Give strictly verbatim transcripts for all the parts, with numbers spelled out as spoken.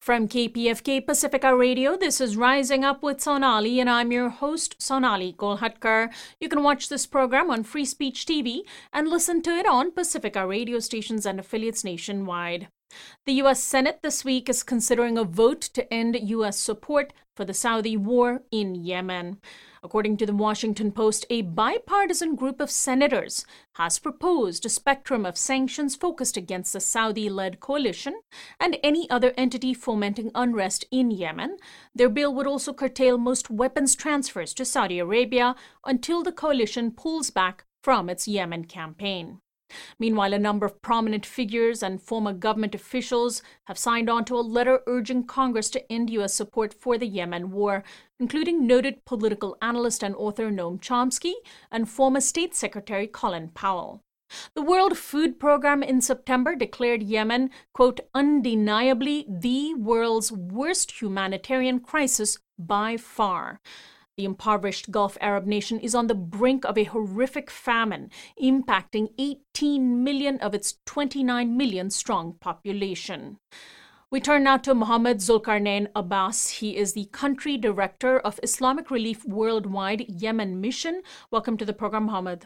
From K P F K Pacifica Radio, this is Rising Up with Sonali, and I'm your host, Sonali Kolhatkar. You can watch this program on Free Speech T V and listen to it on Pacifica radio stations and affiliates nationwide. The U S Senate this week is considering a vote to end U S support for the Saudi war in Yemen. According to the Washington Post, a bipartisan group of senators has proposed a spectrum of sanctions focused against the Saudi-led coalition and any other entity fomenting unrest in Yemen. Their bill would also curtail most weapons transfers to Saudi Arabia until the coalition pulls back from its Yemen campaign. Meanwhile, a number of prominent figures and former government officials have signed on to a letter urging Congress to end U S support for the Yemen war, including noted political analyst and author Noam Chomsky and former State Secretary Colin Powell. The World Food Programme in September declared Yemen, quote, undeniably the world's worst humanitarian crisis by far. The impoverished Gulf Arab nation is on the brink of a horrific famine, impacting eighteen million of its twenty-nine million strong population. We turn now to Mohammed Zulkarnain Abbas. He is the country director of Islamic Relief Worldwide Yemen Mission. Welcome to the program, Mohammed.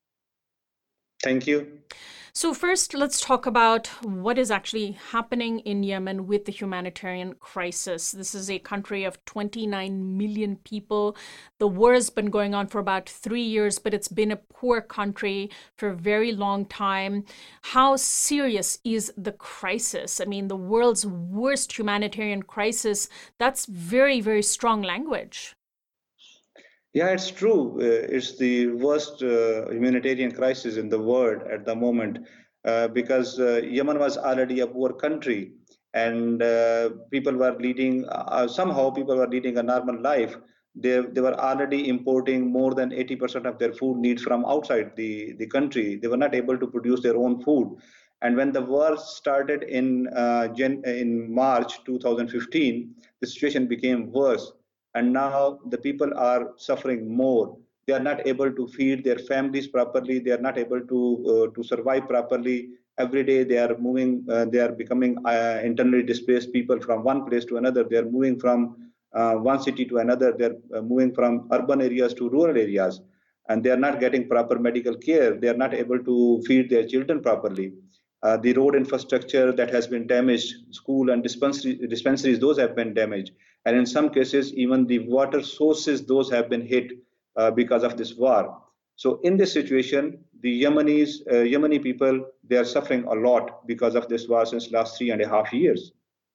Thank you. So first, let's talk about what is actually happening in Yemen with the humanitarian crisis. This is a country of twenty-nine million people. The war has been going on for about three years, but it's been a poor country for a very long time. How serious is the crisis? I mean, the world's worst humanitarian crisis, that's very, very strong language. Yeah, it's true. Uh, it's the worst uh, humanitarian crisis in the world at the moment uh, because uh, Yemen was already a poor country and uh, people were leading, uh, somehow people were leading a normal life. They, they were already importing more than eighty percent of their food needs from outside the, the country. They were not able to produce their own food. And when the war started in, uh, Jan- in March two thousand fifteen, the situation became worse. And now the people are suffering more. They are not able to feed their families properly. They are not able to uh, to survive properly. Every day they are moving. Uh, they are becoming uh, internally displaced people from one place to another. They are moving from uh, one city to another. They are uh, moving from urban areas to rural areas, and they are not getting proper medical care. They are not able to feed their children properly. Uh, the road infrastructure that has been damaged, school and dispensary, dispensaries, those have been damaged. And in some cases, even the water sources, those have been hit uh, because of this war. So in this situation, the Yemenis, uh, Yemeni people, they are suffering a lot because of this war since last three and a half years.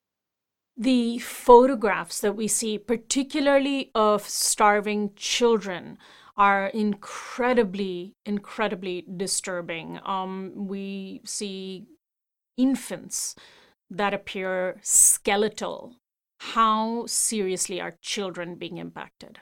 The photographs that we see, particularly of starving children, are incredibly, incredibly disturbing. Um, we see infants that appear skeletal. How seriously are children being impacted?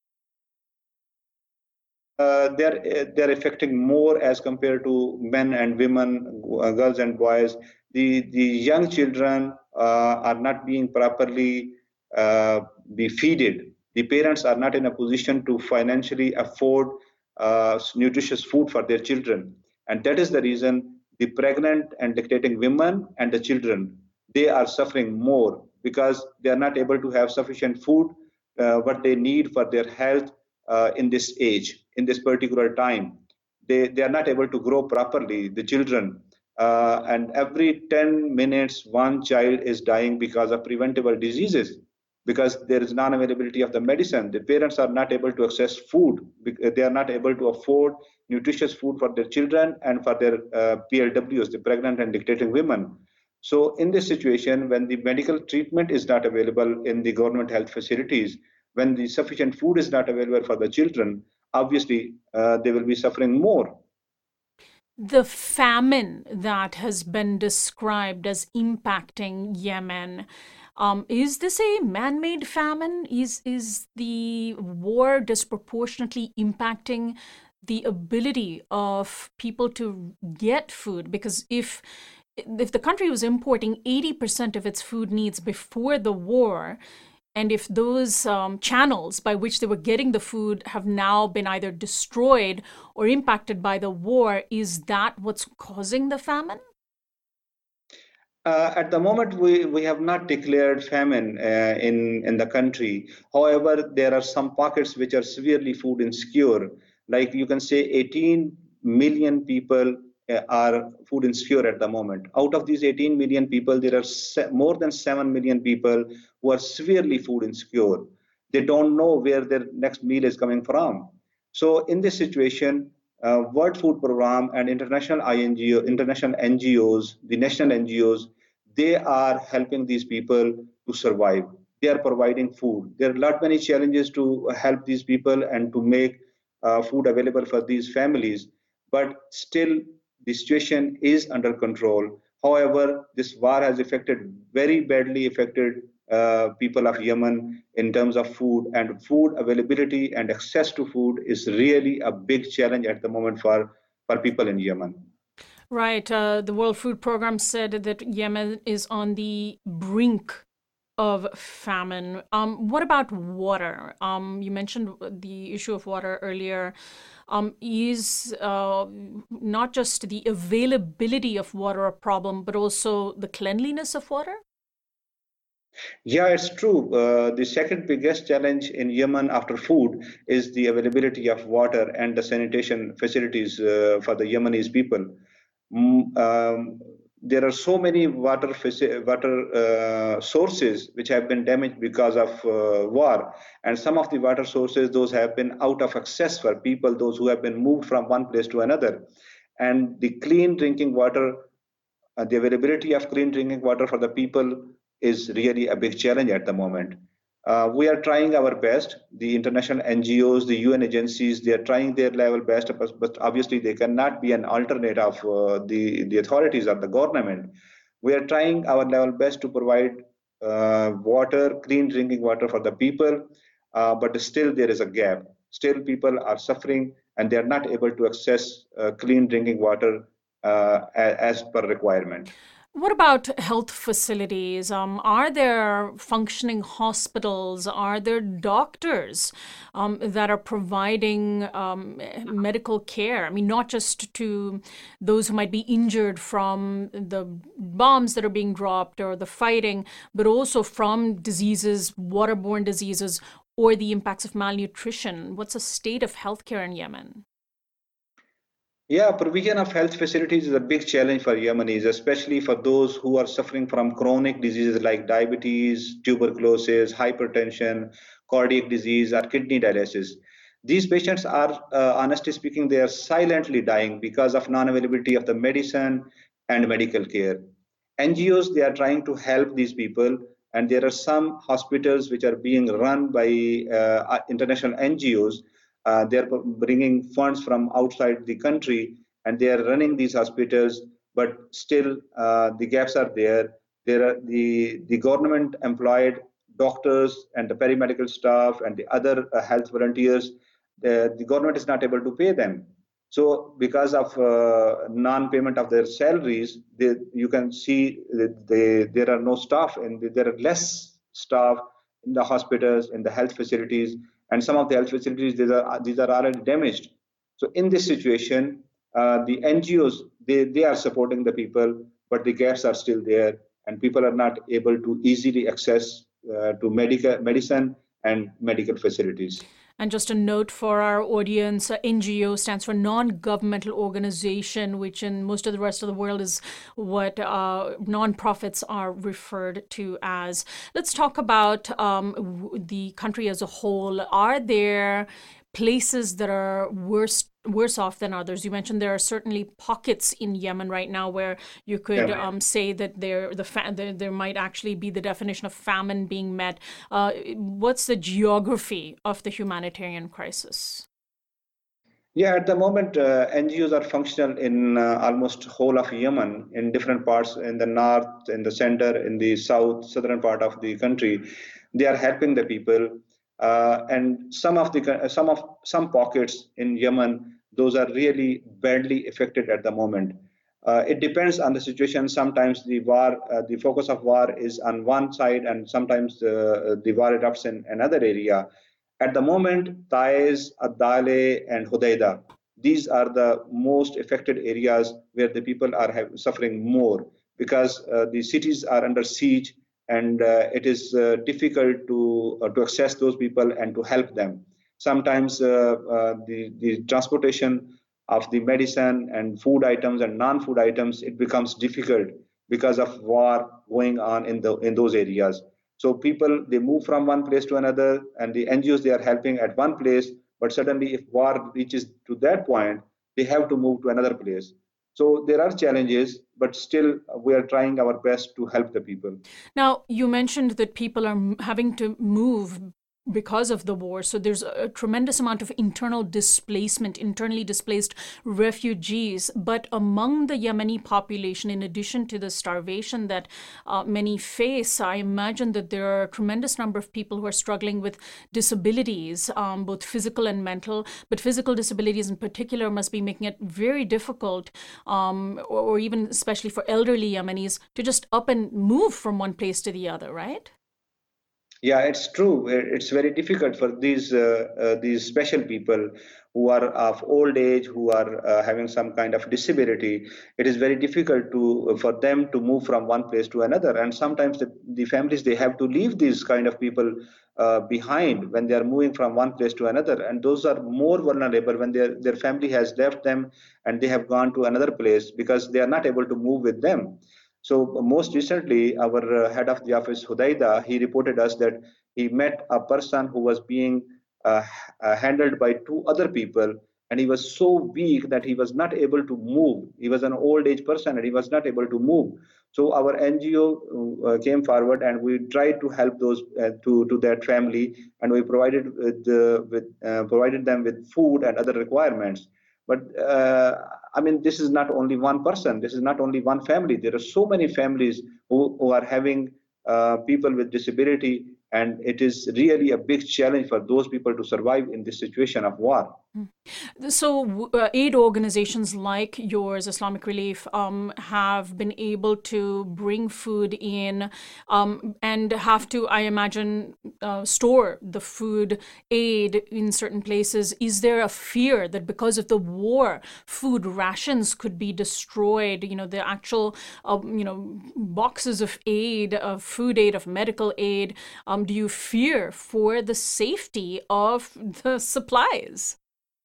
Uh, they're they're affecting more as compared to men and women, uh, girls and boys. The the young children uh, are not being properly uh, be feeded. The parents are not in a position to financially afford uh, nutritious food for their children, and that is the reason the pregnant and lactating women and the children, they are suffering more because they are not able to have sufficient food, uh, what they need for their health uh, in this age, in this particular time. They, they are not able to grow properly, the children. Uh, and every ten minutes, one child is dying because of preventable diseases, because there is non-availability of the medicine. The parents are not able to access food. They are not able to afford nutritious food for their children and for their uh, P L Ws, the pregnant and lactating women. So in this situation, when the medical treatment is not available in the government health facilities, when the sufficient food is not available for the children, obviously uh, they will be suffering more. The famine that has been described as impacting Yemen, um, is this a man-made famine? Is, is the war disproportionately impacting the ability of people to get food? Because if if the country was importing eighty percent of its food needs before the war, and if those um, channels by which they were getting the food have now been either destroyed or impacted by the war, is that what's causing the famine? Uh, at the moment, we, we have not declared famine uh, in, in the country. However, there are some pockets which are severely food insecure. Like you can say eighteen million people uh, are food insecure at the moment. Out of these eighteen million people, there are se- more than seven million people who are severely food insecure. They don't know where their next meal is coming from. So in this situation, uh, World Food Program and international I N G O, international N G Os, the national N G Os, they are helping these people to survive. They are providing food. There are a lot many challenges to help these people and to make uh, food available for these families, but still the situation is under control. However, this war has affected, very badly affected uh, people of Yemen in terms of food, and food availability and access to food is really a big challenge at the moment for, for people in Yemen. Right. Uh, the World Food Program said that Yemen is on the brink of famine. Um, what about water? Um, you mentioned the issue of water earlier. Um, is uh, not just the availability of water a problem, but also the cleanliness of water? Yeah, it's true. Uh, the second biggest challenge in Yemen after food is the availability of water and the sanitation facilities uh, for the Yemenis people. Mm, um, there are so many water faci- water uh, sources which have been damaged because of uh, war, and some of the water sources those have been out of access for people, those who have been moved from one place to another, and the clean drinking water uh, the availability of clean drinking water for the people is really a big challenge at the moment. Uh, we are trying our best. The international N G Os, the U N agencies, they are trying their level best, but, but obviously they cannot be an alternate of uh, the, the authorities or the government. We are trying our level best to provide uh, water, clean drinking water for the people, uh, but still there is a gap. Still, people are suffering and they are not able to access uh, clean drinking water uh, as per requirement. What about health facilities? Um, are there functioning hospitals? Are there doctors um, that are providing um, medical care? I mean, not just to those who might be injured from the bombs that are being dropped or the fighting, but also from diseases, waterborne diseases, or the impacts of malnutrition. What's the state of healthcare in Yemen? Yeah, provision of health facilities is a big challenge for Yemenis, especially for those who are suffering from chronic diseases like diabetes, tuberculosis, hypertension, cardiac disease, or kidney dialysis. These patients are, uh, honestly speaking, they are silently dying because of non-availability of the medicine and medical care. N G Os, they are trying to help these people, and there are some hospitals which are being run by uh, international N G Os. Uh, they're bringing funds from outside the country and they are running these hospitals, but still uh, the gaps are there. There are the, the government employed doctors and the paramedical staff and the other uh, health volunteers. The, the government is not able to pay them. So because of uh, non-payment of their salaries, they, you can see that they, there are no staff and there are less staff in the hospitals, in the health facilities, and some of the health facilities, these are, these are already damaged. So in this situation, uh, the N G Os, they, they are supporting the people, but the gaps are still there, and people are not able to easily access uh, to medical medicine and medical facilities. And just a note for our audience, uh, N G O stands for non-governmental organization, which in most of the rest of the world is what uh, nonprofits are referred to as. Let's talk about um, the country as a whole. Are there places that are worse worse off than others? You mentioned there are certainly pockets in Yemen right now where you could Yeah. um, say that there the fa- there, there might actually be the definition of famine being met. Uh, what's the geography of the humanitarian crisis? Yeah, at the moment, uh, N G Os are functional in uh, almost whole of Yemen, in different parts, in the north, in the center, in the south, southern part of the country. They are helping the people, uh, and some of the co- some of some pockets in Yemen, those are really badly affected at the moment. Uh, it depends on the situation. Sometimes the war, uh, the focus of war is on one side, and sometimes uh, the war erupts in another area. At the moment, Taiz, Adale, and Hodeidah, these are the most affected areas where the people are have, suffering more because uh, the cities are under siege, and uh, it is uh, difficult to uh, to access those people and to help them. Sometimes uh, uh, the the transportation of the medicine and food items and non-food items, it becomes difficult because of war going on in the in those areas. So people, they move from one place to another, and the N G Os, they are helping at one place, but suddenly if war reaches to that point, they have to move to another place. So there are challenges, but still we are trying our best to help the people. Now, you mentioned that people are having to move because of the war. So there's a tremendous amount of internal displacement, internally displaced refugees. But among the Yemeni population, in addition to the starvation that uh, many face, I imagine that there are a tremendous number of people who are struggling with disabilities, um, both physical and mental. But physical disabilities in particular must be making it very difficult, um, or, or even especially for elderly Yemenis, to just up and move from one place to the other, right? Yeah, it's true. It's very difficult for these uh, uh, these special people who are of old age, who are uh, having some kind of disability. It is very difficult to for them to move from one place to another. And sometimes the, the families, they have to leave these kind of people uh, behind when they are moving from one place to another. And those are more vulnerable when their their family has left them and they have gone to another place because they are not able to move with them. So most recently, our uh, head of the office, Hudaida, he reported us that he met a person who was being uh, uh, handled by two other people, and he was so weak that he was not able to move. He was an old age person, and he was not able to move. So our N G O uh, came forward, and we tried to help those uh, to to that family, and we provided with, uh, with uh, provided them with food and other requirements. But uh, I mean, this is not only one person. This is not only one family. There are so many families who, who are having uh, people with disability, and it is really a big challenge for those people to survive in this situation of war. So, uh, aid organizations like yours, Islamic Relief, um, have been able to bring food in um, and have to, I imagine, uh, store the food aid in certain places. Is there a fear that because of the war, food rations could be destroyed? You know, the actual, uh, you know, boxes of aid, of food aid, of medical aid. Um, do you fear for the safety of the supplies?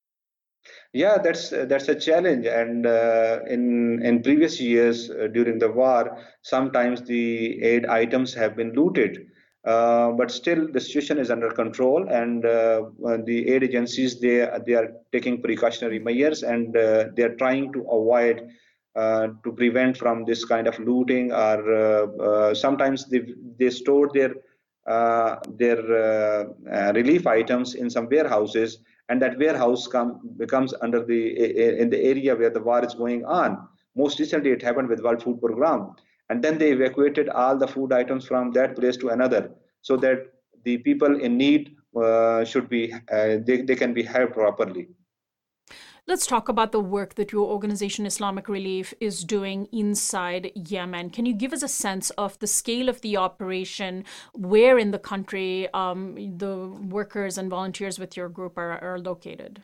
Yeah, that's uh, that's a challenge. And uh, in in previous years uh, during the war, sometimes the aid items have been looted. Uh, but still, the situation is under control, and uh, uh, the aid agencies, they they are taking precautionary measures, and uh, they are trying to avoid uh, to prevent from this kind of looting. Or uh, uh, sometimes they they store their uh, their uh, uh, relief items in some warehouses, and that warehouse come, becomes under the in the area where the war is going on. Most recently, it happened with World Food Program, and then they evacuated all the food items from that place to another, so that the people in need uh, should be uh, they, they can be helped properly. Let's talk about the work that your organization, Islamic Relief, is doing inside Yemen. Can you give us a sense of the scale of the operation, where in the country um, the workers and volunteers with your group are, are located?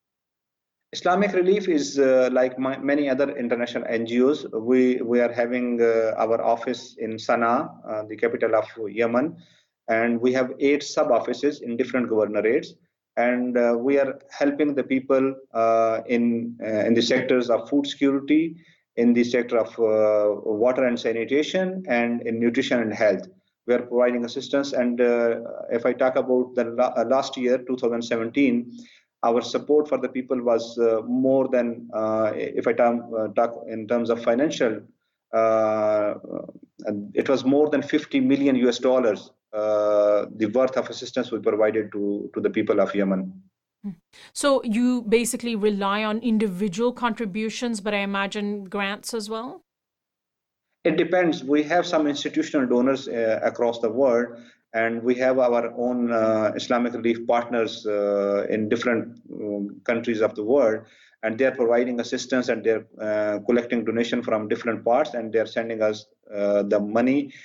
Islamic Relief is uh, like my, many other international N G Os. We we are having uh, our office in Sana'a, uh, the capital of Yemen, and we have eight sub offices in different governorates. And uh, we are helping the people uh, in uh, in the sectors of food security, in the sector of uh, water and sanitation, and in nutrition and health. We are providing assistance. And uh, if I talk about the la- uh, last year, two thousand seventeen, our support for the people was uh, more than, uh, if I term, uh, talk in terms of financial, uh, it was more than fifty million U S dollars, uh, the worth of assistance we provided to, to the people of Yemen. So you basically rely on individual contributions, but I imagine grants as well? It depends. We have some institutional donors uh, across the world, and we have our own uh, Islamic Relief partners uh, in different um, countries of the world, and they're providing assistance, and they're uh, collecting donation from different parts, and they're sending us uh, the money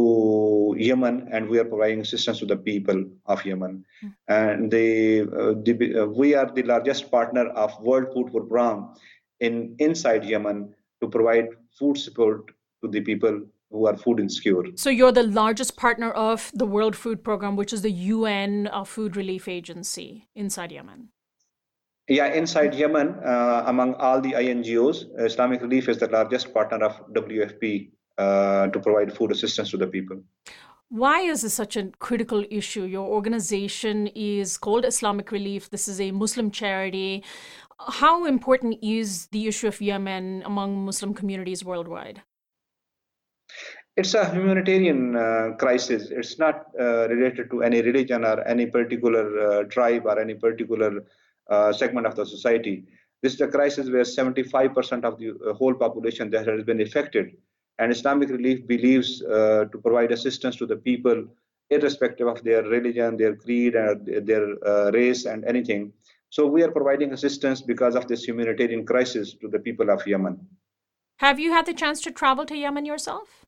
to Yemen, and we are providing assistance to the people of Yemen. Mm. And the, uh, the uh, we are the largest partner of World Food Program in inside Yemen to provide food support to the people who are food insecure. So you're the largest partner of the World Food Program, which is the U N uh, Food Relief Agency inside Yemen. Yeah, inside Yemen, uh, among all the I N G Os, Islamic Relief is the largest partner of W F P uh, to provide food assistance to the people. Why is this such a critical issue? Your organization is called Islamic Relief. This is a Muslim charity. How important is the issue of Yemen among Muslim communities worldwide? It's a humanitarian uh, crisis. It's not uh, related to any religion or any particular uh, tribe or any particular uh, segment of the society. This is a crisis where seventy-five percent of the uh, whole population that has been affected. And Islamic Relief believes uh, to provide assistance to the people, irrespective of their religion, their creed, and their uh, race, and anything. So we are providing assistance because of this humanitarian crisis to the people of Yemen. Have you had the chance to travel to Yemen yourself?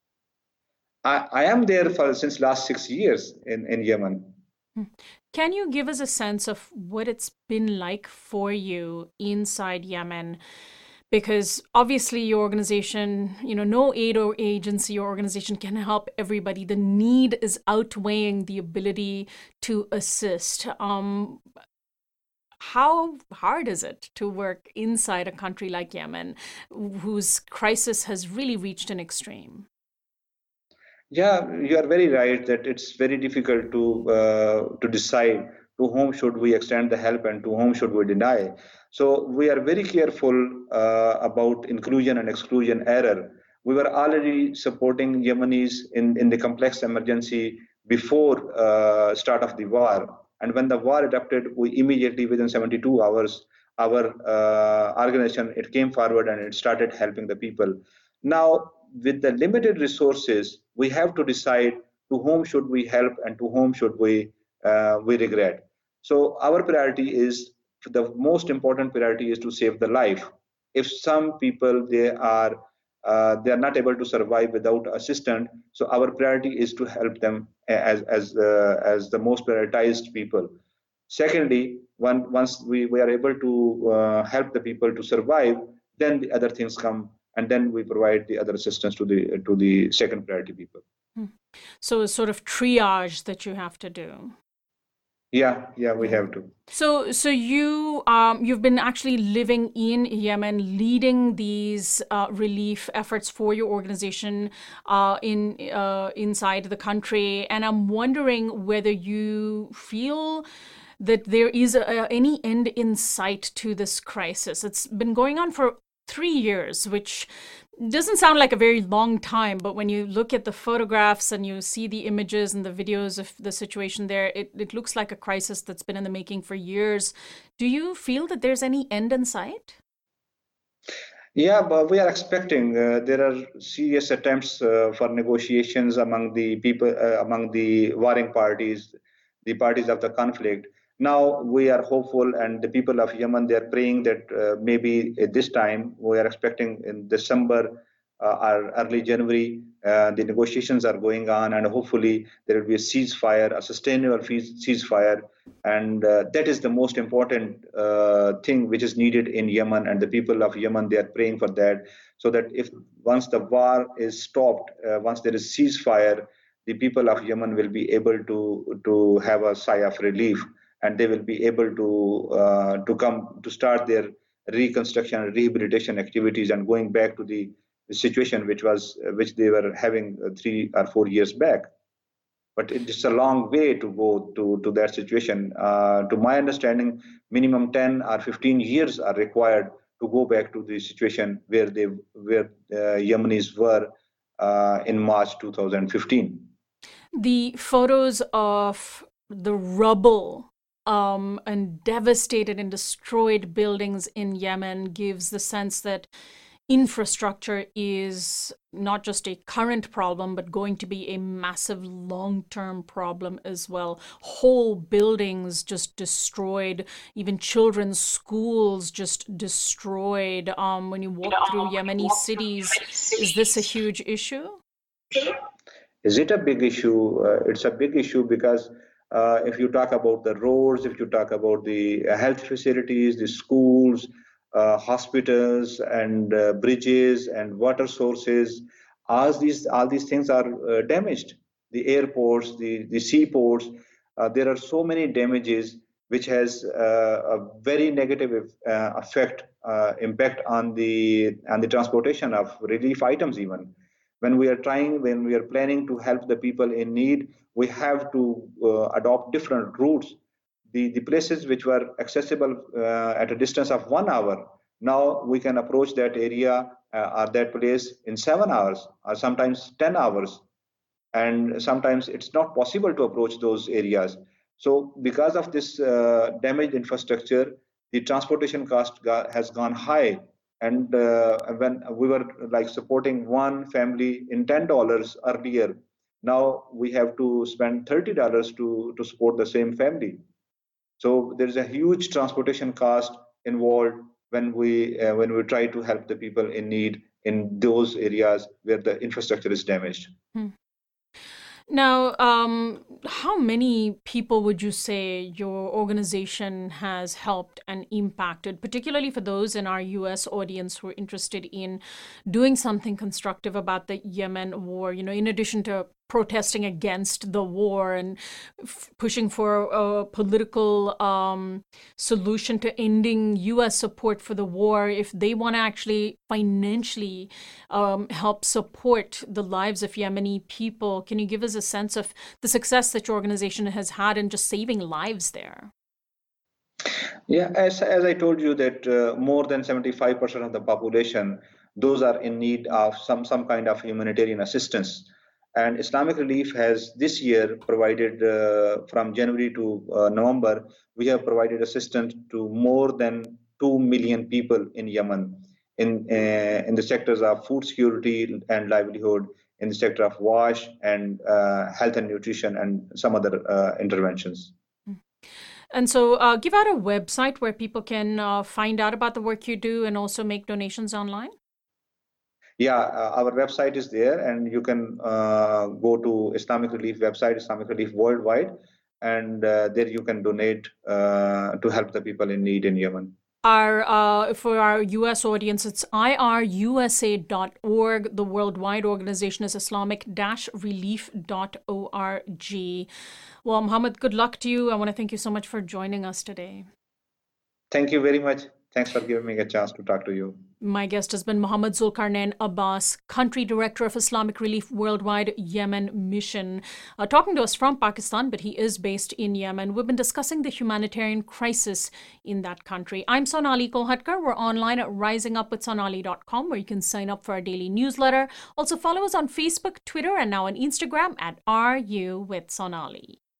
I, I am there for since last six years in, in Yemen. Can you give us a sense of what it's been like for you inside Yemen? Because obviously your organization, you know, no aid or agency or organization can help everybody. The need is outweighing the ability to assist. Um, how hard is it to work inside a country like Yemen, whose crisis has really reached an extreme? Yeah, you are very right that it's very difficult to uh, to decide to whom should we extend the help and to whom should we deny. So we are very careful uh, about inclusion and exclusion error. We were already supporting Yemenis in, in the complex emergency before uh, start of the war. And when the war erupted, we immediately within seventy-two hours, our uh, organization, it came forward and it started helping the people. Now, with the limited resources, we have to decide to whom should we help and to whom should we uh, we regret. So our priority is the most important priority is to save the life. If some people they are uh, they are not able to survive without assistance, so our priority is to help them as as uh, as the most prioritized people. Secondly, one, once we, we are able to uh, help the people to survive, then the other things come, and then we provide the other assistance to the to the second priority people. So a sort of triage that you have to do. Yeah, yeah, we have to. So, so you um, you've been actually living in Yemen, leading these uh, relief efforts for your organization uh, in uh, inside the country, and I'm wondering whether you feel that there is a, any end in sight to this crisis. It's been going on for three years, which doesn't sound like a very long time, but when you look at the photographs and you see the images and the videos of the situation there, it, it looks like a crisis that's been in the making for years. Do you feel that there's any end in sight? Yeah, but we are expecting uh, there are serious attempts uh, for negotiations among the people, uh, among the warring parties, the parties of the conflict. Now we are hopeful, and the people of Yemen they are praying that uh, maybe at this time we are expecting in December uh, or early January uh, the negotiations are going on, and hopefully there will be a ceasefire, a sustainable ceasefire, and uh, that is the most important uh, thing which is needed in Yemen, and the people of Yemen they are praying for that, so that if once the war is stopped, uh, once there is ceasefire, the people of Yemen will be able to to have a sigh of relief, and they will be able to uh, to come to start their reconstruction and rehabilitation activities and going back to the, the situation which was which they were having uh, three or four years back. But it's a long way to go to, to that situation. Uh, to my understanding, minimum ten or fifteen years are required to go back to the situation where they where uh, Yemenis were uh, in March two thousand fifteen. The photos of the rubble um, and devastated and destroyed buildings in Yemen gives the sense that infrastructure is not just a current problem, but going to be a massive long-term problem as well. Whole buildings just destroyed, even children's schools just destroyed. Um, when you walk through Yemeni cities, is this a huge issue? Is it a big issue? Uh, it's a big issue because uh, if you talk about the roads, if you talk about the health facilities, the schools, uh, hospitals, and uh, bridges and water sources, All these all these things are uh, damaged. The airports, the the seaports, uh, there are so many damages, which has uh, a very negative uh, effect uh, impact on the on the transportation of relief items. Even when we are trying, when we are planning to help the people in need, we have to uh, adopt different routes. The the places which were accessible uh, at a distance of one hour, now we can approach that area uh, or that place in seven hours or sometimes ten hours. And sometimes it's not possible to approach those areas. So because of this uh, damaged infrastructure, the transportation cost go- has gone high. And uh, when we were like supporting one family in ten dollars earlier, now we have to spend thirty dollars to to support the same family. So there is a huge transportation cost involved when we uh, when we try to help the people in need in those areas where the infrastructure is damaged. Hmm. Now, um, how many people would you say your organization has helped and impacted, particularly for those in our U S audience who are interested in doing something constructive about the Yemen war? You know, in addition to protesting against the war and f- pushing for a political um, solution to ending U S support for the war, if they want to actually financially um, help support the lives of Yemeni people, can you give us a sense of the success that your organization has had in just saving lives there? Yeah, as, as I told you that uh, more than seventy-five percent of the population, those are in need of some, some kind of humanitarian assistance. And Islamic Relief has this year provided, uh, from January to uh, November, we have provided assistance to more than two million people in Yemen in, uh, in the sectors of food security and livelihood, in the sector of wash and uh, health and nutrition, and some other uh, interventions. And so, uh, give out a website where people can uh, find out about the work you do and also make donations online. Yeah, uh, our website is there, and you can uh, go to Islamic Relief website, Islamic Relief Worldwide, and uh, there you can donate uh, to help the people in need in Yemen. Our uh, for our U S audience, it's I R U S A dot org. The worldwide organization is Islamic relief dot org. Well, Mohammed, good luck to you. I want to thank you so much for joining us today. Thank you very much. Thanks for giving me a chance to talk to you. My guest has been Mohammed Zulkarnain Abbas, Country Director of Islamic Relief Worldwide Yemen Mission, uh, talking to us from Pakistan, but he is based in Yemen. We've been discussing the humanitarian crisis in that country. I'm Sonali Kolhatkar. We're online at rising up with sonali dot com, where you can sign up for our daily newsletter. Also follow us on Facebook, Twitter, and now on Instagram at Are You with Sonali.